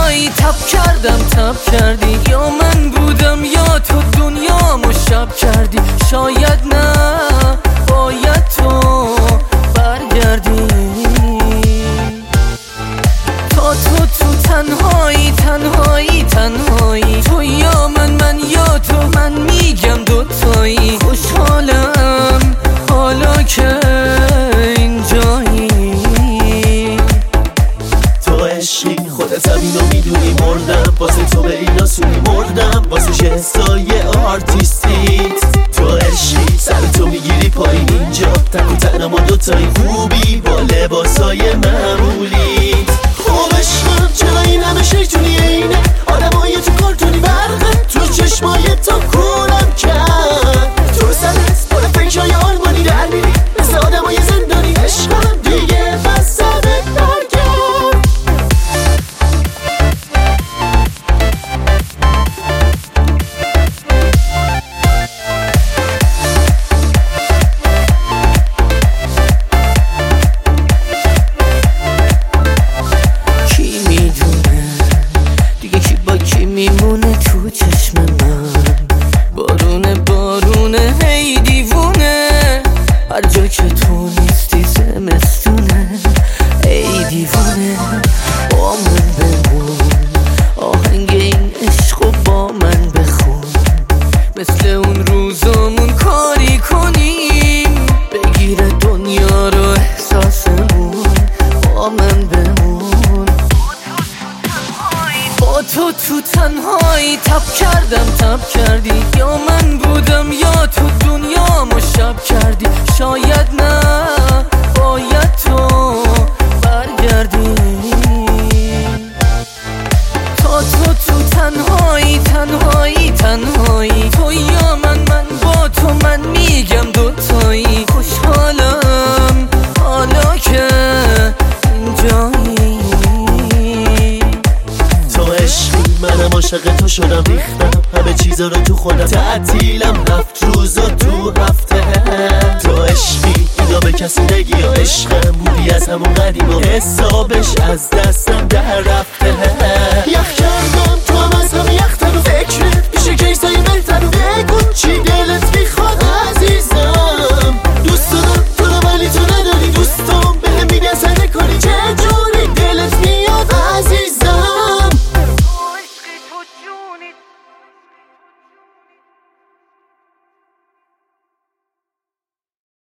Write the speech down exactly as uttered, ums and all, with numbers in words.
تنهایی تب کردم تب کردی، یا من بودم یا تو دنیامو شب کردی. شاید نه باید تو برگردی، تا تو تو تنهایی تنهایی تنهایی، تو یا من من یا تو، من میگم دوتایی. خوشحالم حالا که اینجایی، تو عشقی خودت هم اینو میدونی. مردم واسه تو به این آسونی، مردم واسه شهستای آرتیستیت. تو عشقی سر تو میگیری پایین اینجا، تک و تنم و دوتایی خوبی با لباسای معمولیت. خوب عشقم چرا این همه شیطونی اینه، آدمای تو کارتونی برقه، تو چشمای تا کورم کرد. تو سرت پر فکرهای آلمانی در میری مثل آدمای زندانی. عشقم دیگه بس سرت برگرد. کی میدونه دیگه کی با کی میمونه تو چشم من. بارونه بارونه هی دیوونه، هر جا که تو نیستی زمستونه. ای دیوونه با من بمون، آهنگ این عشقو با من بخون. مثل اون روزامون کاری کنیم، بگیره دنیا رو احساسمون. با من بمون، با تو تو تنهایی تب کردم تب کردی، یا من بودم یا تو دنیامو شب کردی. شاید نه باید تو برگردی، تا تو تو تنهایی تنهایی تنهایی، تو یا من من با تو، من میگم دوتایی. خوشحالم حالا که اینجایی، تو عشقی منم عاشق تو شدم، ریختم همه چیزا رو تو خودم. تعطیلم هفت روز و تو هفته. تو عشقی اینا به کسی نگی، یا عشقم بودی از همون قدیم و حسابش از دستم در رفته. یخ کردم